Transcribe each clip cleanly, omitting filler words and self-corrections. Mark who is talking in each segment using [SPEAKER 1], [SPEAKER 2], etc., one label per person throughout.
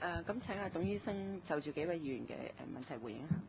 [SPEAKER 1] 咁請阿董醫生就住幾位議員嘅問題回應一下。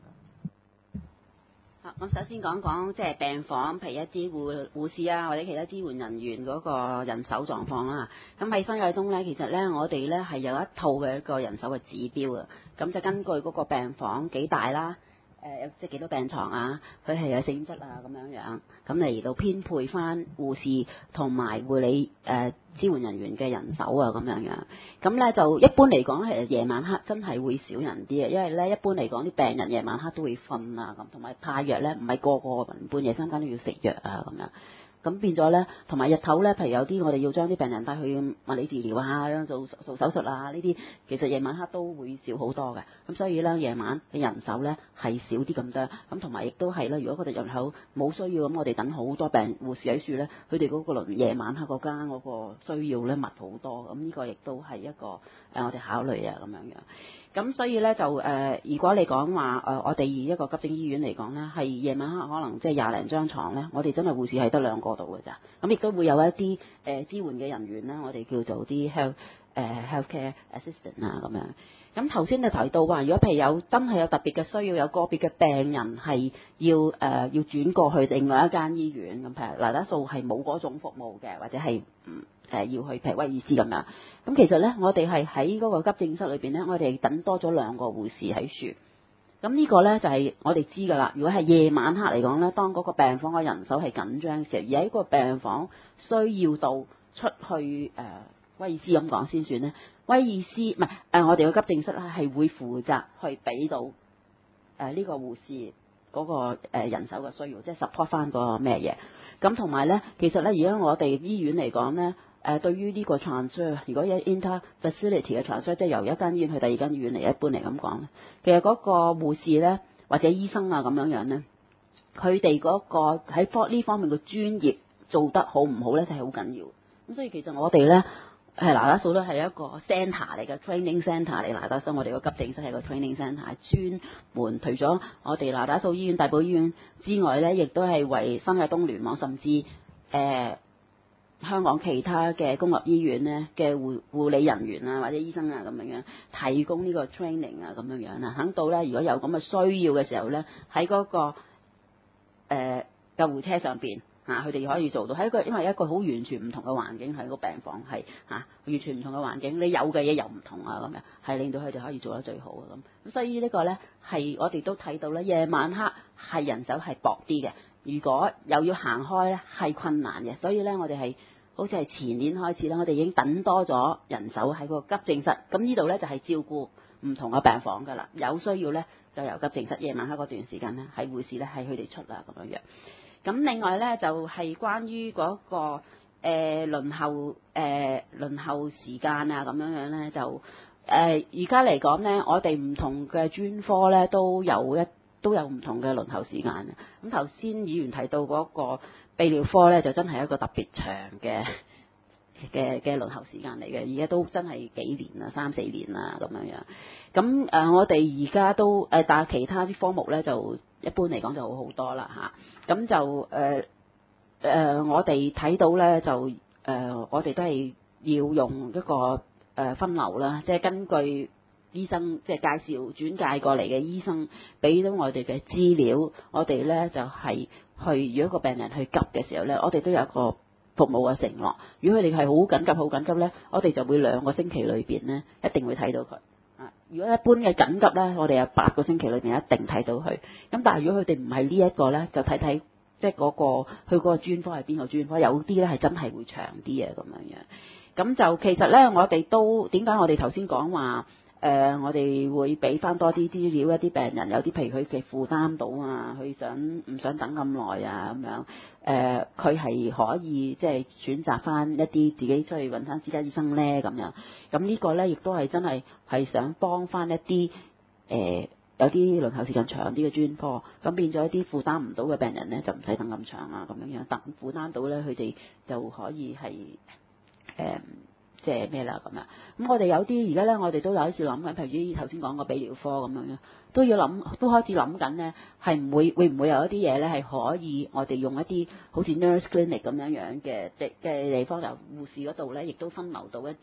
[SPEAKER 2] 咁首先講講即係病房，譬如一啲護士啊，或者其他支援人員嗰個人手狀況啦。咁喺新界東呢，其實呢，我哋呢係有一套嘅一個人手嘅指標啊。咁就根據嗰個病房幾大啦，即係幾多病床啊，佢係有性質啊咁樣，咁嚟到編配翻護士同埋護理支援人員嘅人手啊咁樣。咁咧就一般嚟講，其實夜晚黑真係會少人啲啊，因為咧一般嚟講啲病人夜晚黑都會瞓啊咁，同埋派藥咧唔係個個半夜三更都要食藥啊咁樣。咁變咗咧，同埋日頭咧，譬如有啲我哋要將啲病人帶去物理治療啊，做手術啊呢啲，其實夜晚黑都會少好多嘅。咁所以咧，夜晚嘅人手咧係少啲咁多。咁同埋亦都係咧，如果佢哋人口冇需要，咁我哋等好多病護士喺處咧，佢哋嗰個輪夜晚黑嗰間嗰個需要咧密好多。咁呢個亦都係一個我哋考慮啊咁樣。咁所以咧就如果你講話我哋以一個急症醫院嚟講咧，係夜晚黑可能即係20零張床咧，我哋真係護士係得2個度嘅咋。咁亦都會有一啲支援嘅人員啦，我哋叫做啲healthcare assistant 啊咁樣。咁頭先就提到話，如果譬如有真係有特別嘅需要，有個別嘅病人係要轉過去另外一間醫院咁，譬如嗱，多數係冇嗰種服務嘅，或者係要去譬如威爾斯咁樣。咁其實咧，我哋係喺嗰個急症室裏邊咧，我哋等多咗2個護士喺處。咁呢個咧就係我哋知㗎啦。如果係夜晚黑嚟講咧，當嗰個病房嘅人手係緊張嘅時候，而喺個病房需要到出去威爾斯咁講先算咧。威爾斯唔係我哋個急症室咧係會負責去俾到呢個護士嗰個人手嘅需要，即係 support 翻個咩嘢。咁同埋咧，其實咧而家我哋醫院嚟講咧。對於呢個 transfer， 如果有 inter-facility 嘅 transfer， 即係由一間醫院去第二間醫院嚟，一般嚟咁講咧，其實嗰個護士咧或者醫生啊咁樣咧，佢哋嗰個喺呢方面嘅專業做得好唔好咧，就係好緊要。咁所以其實我哋咧係那打素都係一個 centre 嚟嘅 training centre 嚟，那打素我哋個急症室係個 training centre， 專門除咗我哋那打素醫院、大埔醫院之外咧，亦都係為新界東聯網甚至香港其他嘅公立醫院咧嘅護理人員啊或者醫生啊咁樣提供呢個 training 啊咁樣啦，等到咧如果有咁嘅需要嘅時候咧，喺嗰個救護車上邊佢哋可以做到，喺因為一個好完全唔同嘅環境，喺個病房係完全唔同嘅環境，你有嘅嘢又唔同啊咁樣，係令到佢哋可以做得最好啊咁。所以呢個咧係我哋都睇到咧，夜晚黑係人手係薄啲嘅，如果又要行開咧係困難嘅，所以咧我哋係。好似係前年開始啦，我哋已經等多咗人手喺個急症室。咁呢度咧就係照顧唔同嘅病房㗎啦。有需要咧就由急症室夜晚黑嗰段時間咧，係護士咧係佢哋出啦咁樣。咁另外咧就係關於嗰個輪候時間啊咁樣咧，就而家嚟講咧，我哋唔同嘅專科咧都有唔同嘅輪候時間。咁頭先議員提到嗰個泌尿科咧，就真係一個特別長嘅輪候時間嚟嘅，而家都真係幾年啦，3、4年啦咁樣。咁我哋而家都但係其他啲科目咧就一般嚟講就好好多啦嚇。咁就我哋睇到咧就我哋都係要用一個分流啦，即係根據醫生即係介紹轉介過嚟嘅醫生俾到我哋嘅資料，我哋咧就係如果個病人去急嘅時候咧，我哋都有一個服務嘅承諾。如果佢哋係好緊急咧，我哋就會2個星期裏邊咧一定會睇到佢。如果一般嘅緊急咧，我哋有8個星期裏邊一定睇到佢。咁但係如果佢哋唔係呢一個咧，就睇即係嗰個佢嗰個專科係邊個專科，有啲咧係真係會長啲嘅咁樣。咁就其實咧，我哋都點解我哋頭先講話？我哋會俾翻多啲資料，一啲病人有啲譬如佢嘅負擔到啊，佢唔想等咁耐啊咁樣，佢係可以即係選擇翻一啲自己出去揾翻私家醫生咧咁樣。咁呢個咧亦都係真係想幫翻一啲有啲輪候時間長啲嘅專科，咁變咗一啲負擔唔到嘅病人咧就唔使等咁長啊咁樣，等負擔到咧佢哋就可以係即係咩啦咁樣。咁我哋有啲而家咧，我哋都有喺度諗緊，譬如頭先講個泌尿科咁樣，都開始諗緊咧，會唔會有一啲嘢咧係可以我哋用一啲好似 nurse clinic 咁樣嘅地方，由護士嗰度咧，亦都分流到一啲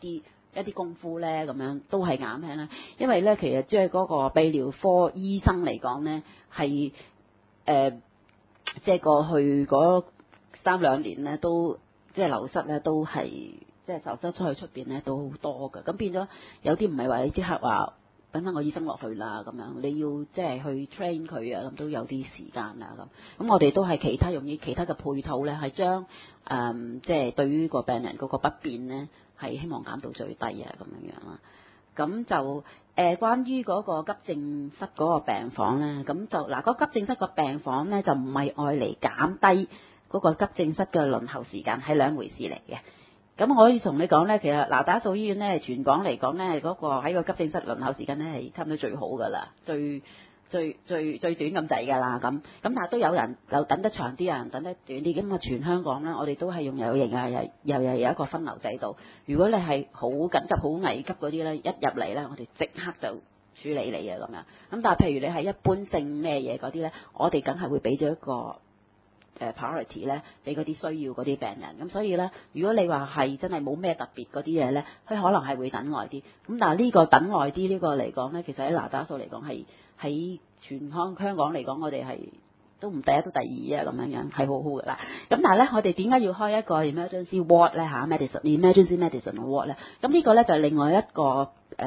[SPEAKER 2] 一啲功夫咧，咁樣都係減輕啦。因為咧，其實即係嗰個泌尿科醫生嚟講咧，係即係過去嗰3-2年咧，都即係流失咧，都係即係流失出去出邊咧，都好多嘅。咁變咗有啲唔係話你即刻話等翻個醫生落去啦，咁樣你要即係去 train 佢啊，咁都有啲時間啊咁。咁我哋都係用其他嘅配套咧，係將即係對於個病人嗰個不便咧，係希望減到最低啊，咁樣樣啦。咁就關於嗰個急症室嗰個病房咧，咁就嗱，嗰急症室個病房咧就唔係愛嚟減低嗰個急症室嘅輪候時間，係兩回事嚟嘅。咁我可以同你講咧，其實嗱，打素醫院咧，全港嚟講咧，嗰個喺個急症室輪候時間咧係差唔多最好噶啦，最短咁滯噶啦咁。但係都有人又等得長啲，有人等得短啲。咁啊，全香港咧，我哋都係用有一個分流制度。如果你係好緊急、好危急嗰啲咧，一入嚟咧，我哋即刻就處理你啊咁樣。咁但係譬如你係一般性咩嘢嗰啲咧，我哋梗係會俾咗一個priority 咧，俾嗰啲需要嗰啲病人。咁所以咧，如果你話係真係冇咩特別嗰啲嘢咧，佢可能係會等耐啲。咁但係呢個等耐啲呢個嚟講咧，其實喺打素嚟講係喺全香港嚟講，我哋係都唔第一都第二啊，咁樣係好好㗎啦。咁但係咧，我哋點解要開一個 emergency ward 咧emergency medicine ward 咧？咁呢個咧就係另外一個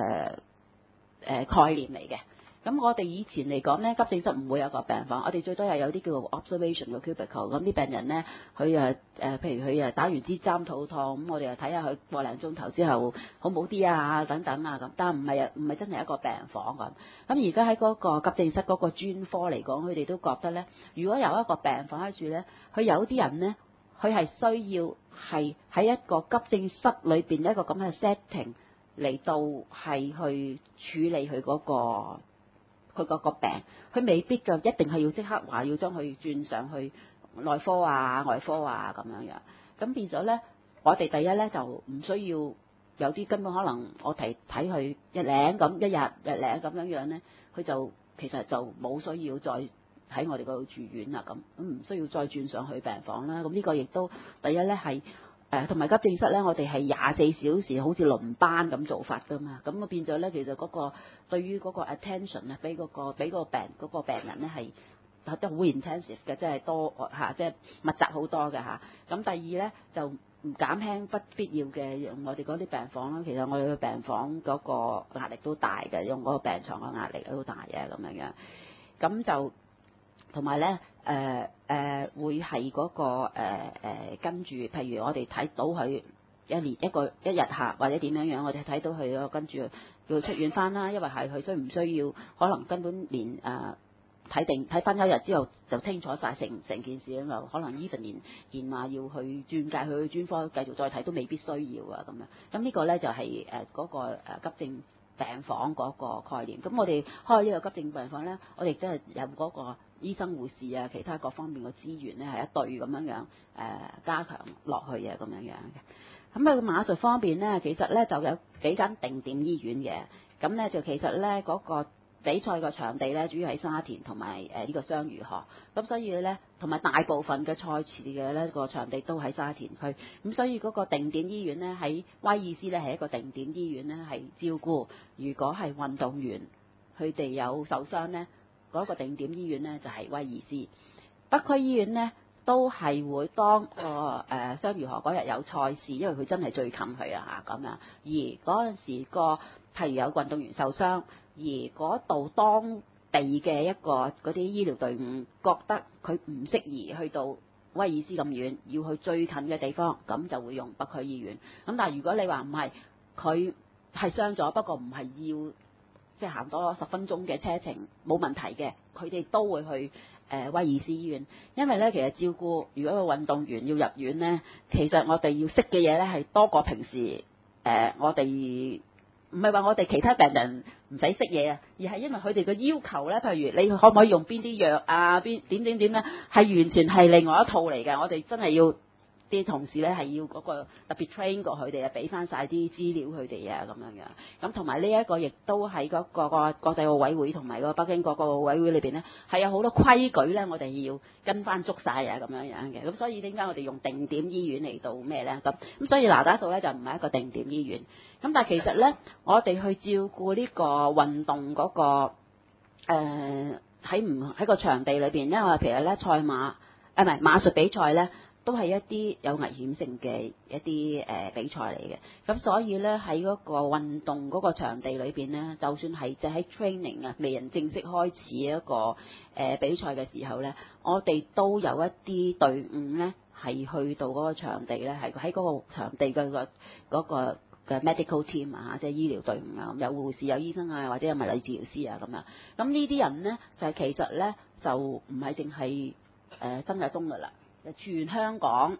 [SPEAKER 2] 概念嚟嘅。咁我哋以前嚟講咧，急症室唔會有個病房，我哋最多係有啲叫做 observation 嘅 cubicle。咁啲病人咧，佢譬如佢打完支針肚痛，咁我哋又睇下佢個零鐘頭之後好冇啲啊，等等啊咁。但唔係真係一個病房咁。咁而家喺嗰個急症室嗰個專科嚟講，佢哋都覺得咧，如果有一個病房喺處咧，佢有啲人咧，佢係需要係喺一個急症室裏邊一個咁嘅 setting 嚟到係去處理佢嗰個病，佢未必就一定係要即刻話要將佢轉上去內科啊、外科啊咁樣樣。咁變咗咧，我哋第一咧就唔需要有啲根本可能我睇佢一領咁一日領咁樣樣咧，佢就其實就冇需要再喺我哋嗰度住院啦咁唔需要再轉上去病房啦。咁呢個亦都第一咧係。同埋急症室咧，我哋係24小時好似輪班咁做法噶嘛，咁啊變咗咧，其實嗰個對於嗰個 attention 啊，俾個病人咧係都好 intensive 嘅，即係多即係密集好多嘅嚇。咁第二咧就唔減輕不必要嘅用我哋嗰啲病房啦。其實我哋嘅病房嗰個壓力都大嘅，用嗰個病床嘅壓力都大嘅咁樣樣。咁就同埋咧。會係嗰個跟住，譬如我哋睇到佢一日下或者點樣樣，我哋睇到佢跟住要出院翻啦。因為係佢需唔需要，可能根本連睇翻一日之後就清楚晒成件事啊嘛。可能 even 連話要去轉介佢去專科繼續再睇都未必需要啊咁樣。咁呢個咧就係嗰個急症病房嗰個概念。咁我哋開呢個急症病房咧，我哋真係有嗰個醫生護士啊，其他各方面嘅資源咧係一隊咁樣樣加強落去啊咁樣樣嘅。咁啊馬術方面咧，其實咧就有幾間定點醫院嘅。咁咧就其實咧嗰個比賽嘅場地咧主要喺沙田同埋呢個雙魚河。咁所以咧同埋大部分嘅賽事嘅咧個場地都喺沙田區。咁所以嗰個定點醫院咧喺威爾斯咧係一個定點醫院咧，係照顧如果係運動員佢哋有受傷咧。嗰個定點醫院咧就係威爾斯。北區醫院咧都係會當個雙魚河嗰日有賽事，因為佢真係最近佢啊咁樣。而嗰陣時譬如有運動員受傷，而嗰度當地嘅一個嗰啲醫療隊伍覺得佢唔適宜去到威爾斯咁遠，要去最近嘅地方，咁就會用北區醫院。咁但係如果你話唔係，佢係傷咗，不過唔係要。即係行多10分鐘嘅車程冇問題嘅，佢哋都會去威爾斯醫院，因為咧其實照顧如果個運動員要入院咧，其實我哋要識嘅嘢咧係多過平時我哋唔係話我哋其他病人唔使識嘢啊，而係因為佢哋嘅要求咧，譬如你可唔可以用邊啲藥啊，點咧，係完全係另外一套嚟嘅，我哋真係要啲同事咧係要嗰個特別 train 過佢哋啊，俾翻晒啲資料佢哋啊咁樣樣。咁同埋呢一個亦都喺嗰個國際奧委會同埋個北京國際奧委會裏邊咧，係有好多規矩咧，我哋要跟翻足晒啊咁樣樣嘅。咁所以點解我哋用定點醫院嚟到咩咧？咁所以那打素咧就唔係一個定點醫院。咁但係其實咧，我哋去照顧呢個運動嗰個喺個場地裏邊，因為譬如咧賽馬唔係馬術比賽咧。都係一啲有危險性嘅一啲比賽嚟嘅，咁所以咧喺嗰個運動嗰個場地裏邊咧，就算係就喺 training 啊，未人正式開始一個比賽嘅時候咧，我哋都有一啲隊伍咧係去到嗰個場地咧，係喺嗰個場地嘅嗰個嘅 medical team 啊，即係醫療隊伍啊，有護士、有醫生啊，或者有物理治療師啊咁樣。咁呢啲人咧就係其實咧就唔係淨係新界東㗎啦。全香港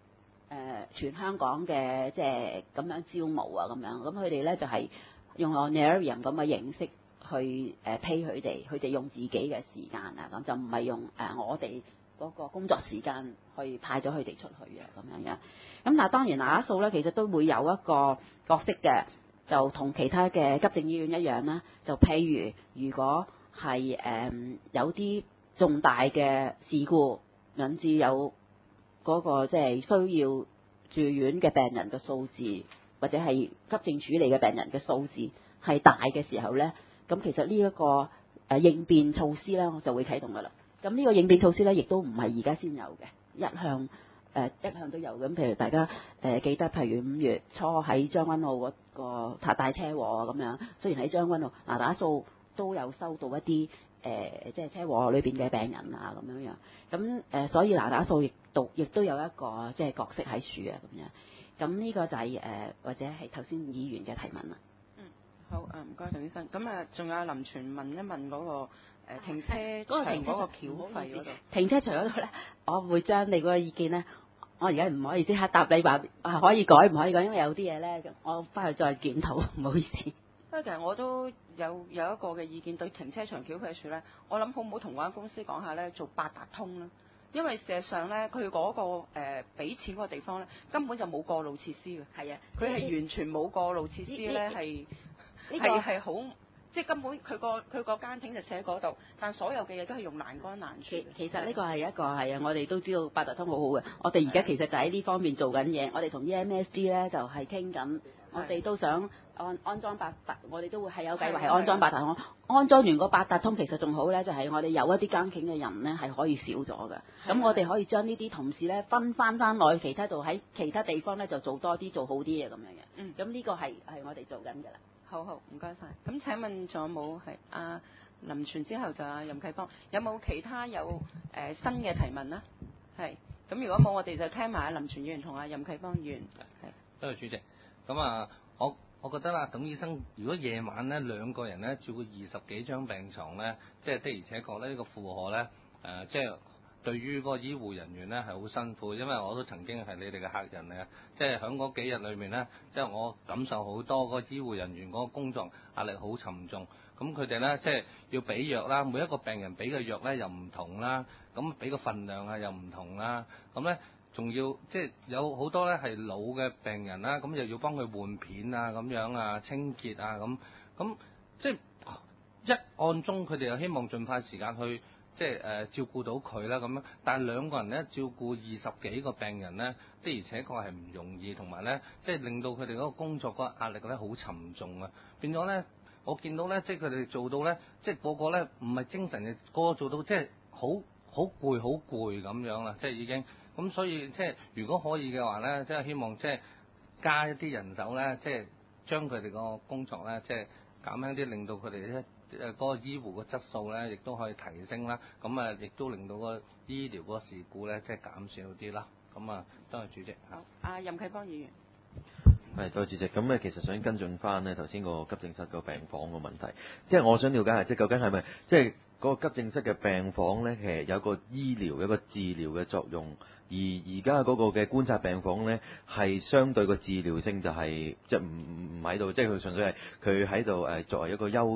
[SPEAKER 2] 嘅即係咁樣招募啊，咁樣咁佢哋咧就係用 honorarium 咁嘅形式去pay 佢哋用自己嘅時間啊，咁就唔係用我哋嗰個工作時間去派咗佢哋出去啊，咁樣樣。咁嗱，當然那打素咧，其實都會有一個角色嘅，就同其他嘅急症醫院一樣啦。就譬如果係有啲重大嘅事故，引致有嗰個即係需要住院嘅病人嘅數字，或者係急症處理嘅病人嘅數字係大嘅時候咧，咁其實呢一個應變措施咧，我就會啟動㗎啦。咁呢個應變措施咧，亦都唔係而家先有嘅，一向都有。咁譬如大家記得，譬如5月初喺將軍澳嗰個大車禍咁樣，雖然喺將軍澳那打素都有收到一啲即係車禍裏邊嘅病人啊咁樣樣，咁所以那打素亦都有一個即係角色喺處啊咁樣。咁呢個就係或者係頭先議員嘅提問啦。
[SPEAKER 1] 好唔該陳醫生。咁仲有林全問一問嗰個停車場嗰個繳費嗰度。
[SPEAKER 2] 停車場嗰度咧，我會將你嗰個意見咧，我而家唔可以即刻答你話可以改唔可以改，因為有啲嘢咧，我翻去再檢討，唔好意思。
[SPEAKER 1] 不過其實我都有一個嘅意見對停車場繳費處咧，我諗好唔好同嗰間公司講下咧，做八達通啦。因為事實上咧，佢嗰個俾錢嗰個地方咧，根本就冇過路設施嘅。係啊，佢係完全冇過路設施咧，係好，即係根本佢個間亭就設喺嗰度，但所有嘅嘢都係用欄杆攔住。
[SPEAKER 2] 其實呢個係一個係啊，我哋都知道八達通好好嘅。我哋而家其實就喺呢方面做緊嘢。我哋同 EMSD 咧就係傾緊，我哋都想安裝我哋都會係有計劃係安裝八達通。安裝完個八達通其實仲好咧，就係我哋有一啲監警嘅人咧係可以少咗嘅。咁我哋可以將呢啲同事咧分翻落去其他度，喺其他地方咧就做多啲做好啲嘢咁樣嘅。咁呢個係我哋做緊㗎啦。
[SPEAKER 1] 好，唔該晒。咁請問仲有冇係林全之後就任啟邦，有冇其他有新嘅提問呢？係。咁如果冇，我哋就聽埋林全議員同任啟邦議員。係。
[SPEAKER 3] 多謝主席。咁我覺得啦，董醫生，如果夜晚咧2個人咧照顧20幾張病床咧，即係的而且確咧呢個負荷咧即係對於嗰個醫護人員咧係好辛苦，因為我都曾經係你哋嘅客人嚟嘅，即係喺嗰幾日裏面咧，即係我感受好多嗰個醫護人員嗰個工作壓力好沉重。咁佢哋咧即係要俾藥啦，每一個病人俾嘅藥咧又唔同啦，咁俾個份量啊又唔同啦，咁咧仲要即係有好多咧係老嘅病人啦，咁又要幫佢換片啊咁樣啊清潔啊咁即係一按鐘佢哋又希望盡快時間去即係照顧到佢啦咁樣，但係2個人咧照顧20幾個病人咧，的而且確係唔容易，同埋咧即係令到佢哋嗰個工作嗰個壓力咧好沉重啊，變咗咧我見到咧即係佢哋做到咧即係個個咧唔係精神嘅，個個做到即係好攰咁樣啦，即係已經咁，所以即係如果可以嘅話咧，即係希望即係加一啲人手咧，即係將佢哋個工作咧即係減輕啲，令到佢哋咧嗰個醫護嘅質素咧亦都可以提升啦，咁亦都令到個醫療嗰個事故咧即係減少啲啦。咁多謝主席。
[SPEAKER 1] 好，任啟邦議員。
[SPEAKER 4] 係，多謝主席。咁其實想跟進翻咧頭先個急症室個病房個問題，即係我想了解下，即係究竟係咪即係嗰個急症室嘅病房咧，其實有個醫療有個治療嘅作用，而家嗰個嘅觀察病房咧係相對個治療性就係即係唔喺度，即係佢純粹係佢喺度作為一個休息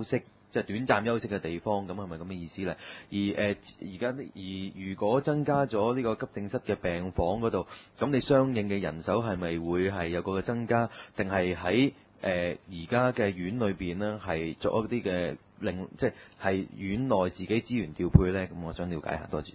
[SPEAKER 4] 即係短暫休息嘅地方，咁係咪咁嘅意思咧？而如果增加咗呢個急症室嘅病房嗰度，咁你相應嘅人手係咪會係有個增加，定係喺而家嘅院裏邊呢，係做一啲嘅即係院內自己資源調配咧？咁我想了解下，多謝。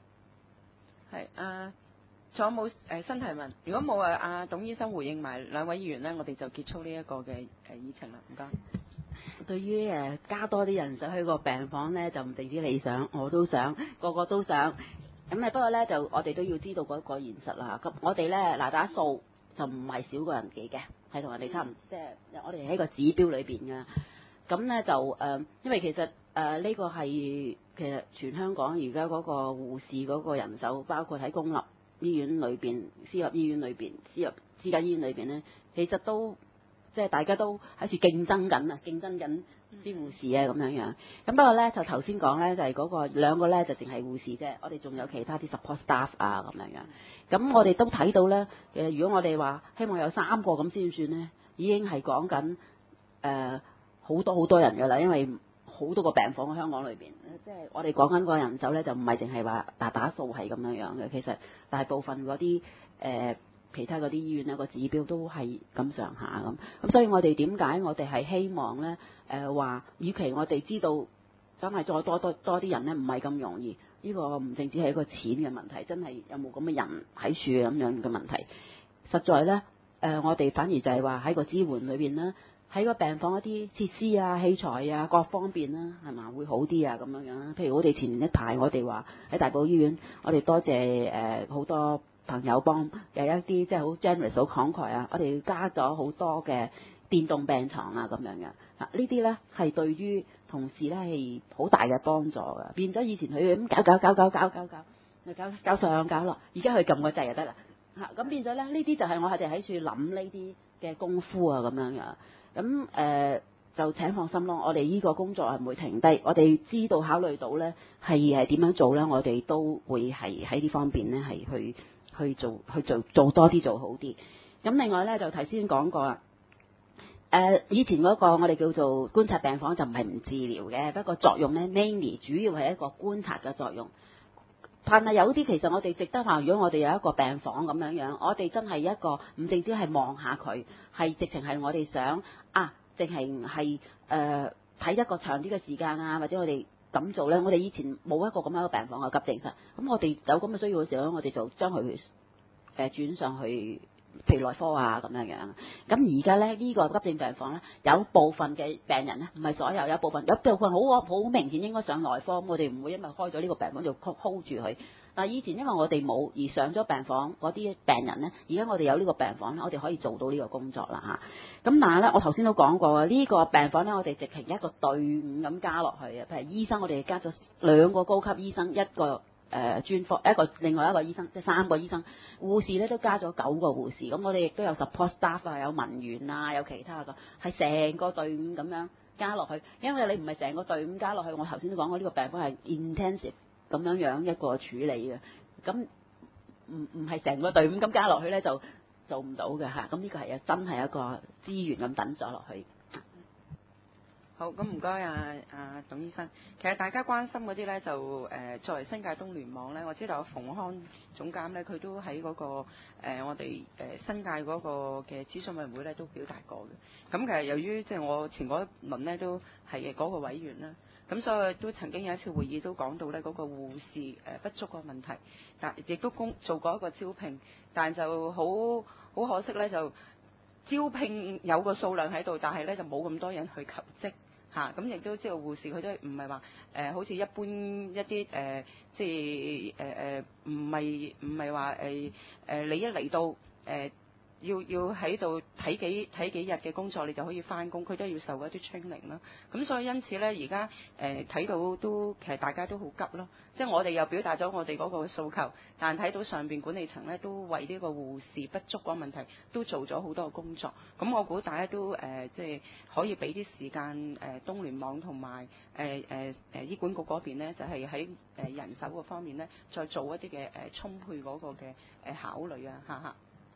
[SPEAKER 1] 係仲有冇新提問？如果冇阿董醫生回應埋兩位議員呢，我哋就結束呢一個嘅議程啦。唔該。
[SPEAKER 2] 對於加多啲人手去個病房呢，就唔定止你想，我都想，個個都想。咁不過呢，就我哋都要知道嗰個現實啦。咁我哋呢，嗱打數就唔係少過人哋嘅，係同人哋差唔多，即係我哋喺個指標裏邊嘅。咁呢，就因為其實呢個係其實全香港而家嗰個護士嗰個人手，包括喺公立醫院裏邊、私立醫院裏邊、私家醫院裏邊呢，其實都即係大家都喺處競爭緊啊，競爭緊啲護士啊咁樣樣。咁不過呢，就頭先講呢，就係嗰個兩個呢，就淨係護士啫，我哋仲有其他啲 support staff 啊咁樣樣。咁我哋都睇到呢，如果我哋話希望有3個咁先算呢，已經係講緊好多人㗎啦，因為好多個病房喺香港裏邊，即係我哋講緊個人手呢，就唔係淨係話打數係咁樣樣嘅，其實大部分嗰啲其他嗰啲醫院呢個指標都係咁上下咁，所以我哋點解我哋係希望呢？話，與其我哋知道真係再多啲人呢，唔係咁容易，呢個唔淨止係一個錢嘅問題，真係有冇咁嘅人喺處咁樣嘅問題，實在呢，我哋反而就係話喺個支援裏邊呢，喺個病房一啲設施啊、器材啊各方面啦，係嘛會好啲啊咁樣樣。譬如我哋前一排我哋話喺大埔醫院，我哋多謝好多朋友幫有一啲即係好 generous 好慷慨啊，我哋加咗好多嘅電動病床啊咁樣嘅。呢啲呢係對於同事呢係好大嘅幫助嘅，變咗以前佢咁搞上搞落，而家佢撳個掣就得啦。咁變咗呢，呢啲就係我哋喺處諗呢啲嘅功夫啊咁樣樣。咁就請放心咯，我哋呢個工作係唔會停低，我哋知道考慮到呢係點樣做呢，我哋都會係喺呢方面呢係去做多啲做好啲。咁另外呢，就頭先講過啦，以前嗰個我哋叫做觀察病房就唔係唔治療嘅，不過作用呢 mainly 主要係一個觀察嘅作用。但係有啲其實我哋值得話，如果我哋有一個病房咁樣樣，我哋真係一個唔淨止係望下佢，係直情係我哋想淨係睇一個長啲嘅時間啊，或者我哋咁做呢。我哋以前冇一個咁樣嘅病房嘅急症室，咁我哋有咁嘅需要嘅時候，我哋就將佢轉上去，譬如內科啊咁樣樣。咁而家呢，呢個急症病房呢，有部分嘅病人呢，唔係所有，有部分好明顯應該上內科，咁我哋唔會因為開咗呢個病房就 hold 住佢。但係以前因為我哋冇而上咗病房嗰啲病人呢，而家我哋有呢個病房呢，我哋可以做到呢個工作啦嚇。咁但係呢，我頭先都講過呢個病房呢，我哋直情一個隊伍咁加落去啊。譬如醫生，我哋加咗2個高級醫生，一個專科，另外一個醫生，即係3個醫生。護士呢都加咗9個護士。咁我哋亦都有 support staff 啊，有文員啊，有其他嘅，係成個隊伍咁樣加落去。因為你唔係成個隊伍加落去，我頭先都講過呢個病房係 intensive 咁樣一個處理嘅，咁唔係成個隊伍咁加落去呢，就做唔到嘅嚇。咁呢個係真係一個資源咁等咗落去。
[SPEAKER 1] 好，咁唔該董醫生。其實大家關心嗰啲呢，就作為新界東聯網呢，我知道有馮康總監呢，佢都喺嗰個我哋新界嗰個嘅諮詢委員會呢都表達過嘅。咁其實由於即係我前嗰一輪呢都係嗰個委員啦，咁所以都曾經有一次會議都講到呢嗰個護士不足嘅問題，但亦都做過一個招聘，但就好可惜呢，就招聘有個數量喺度，但係呢就冇咁多人去求職。咁亦都知道護士佢都唔係話好似一般一啲即係唔係話你一嚟到要喺度睇幾日嘅工作你就可以翻工，佢都要受一啲 training 啦。咁所以因此呢，而家睇到都其實大家都好急咯。即係我哋又表達咗我哋嗰個訴求，但睇到上邊管理層呢都為呢個護士不足嗰個問題都做咗好多嘅工作。咁我估大家都即係可以俾啲時間東聯網同埋醫管局嗰邊呢，就係喺人手嗰方面呢，再做一啲嘅充沛嗰個嘅考慮啊嚇。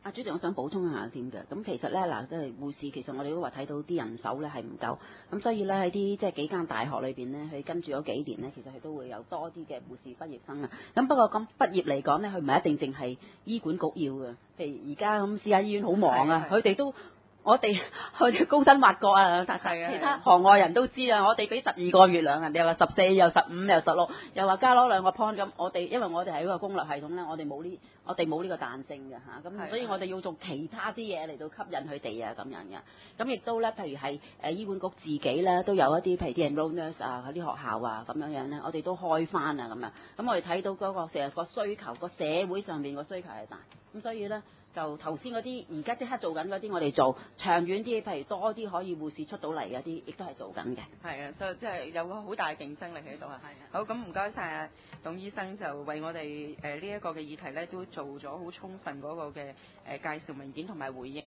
[SPEAKER 2] 主席，我想補充一下添嘅。咁其實咧嗱，即係護士，其實我哋都話睇到啲人手咧係唔夠，咁所以咧喺啲即係幾間大學裏邊咧，佢跟住嗰幾年咧，其實佢都會有多啲嘅護士畢業生啊。咁不過咁畢業嚟講咧，佢唔係一定淨係醫管局要嘅，譬如而家咁私家醫院好忙啊，佢哋都。我哋高薪挖角啊！其他行外人都知啊！我哋俾12個月糧，人哋又話14又15又16，又話加多2個 point 咁。因為我哋係一個公立系統咧，我哋冇呢個彈性嘅嚇，咁所以我哋要做其他啲嘢嚟到吸引佢哋啊咁樣嘅。咁亦都咧，譬如係醫管局自己咧都有一啲譬如啲 enroll nurse 啊，嗰啲學校啊咁樣咧，我哋都開翻啊咁樣。咁我哋睇到嗰個成日個需求，個社會上面個需求係大，咁所以咧。就頭先嗰啲，而家即刻做緊嗰啲，我哋做長遠啲，譬如多啲可以護士出到嚟嗰啲，亦都係做緊嘅。
[SPEAKER 1] 係啊，所以即係有個好大嘅競爭力喺度啊。係啊。好，咁唔該晒啊，董醫生就為我哋呢一個嘅議題咧，都做咗好充分嗰個嘅介紹文件同埋回應。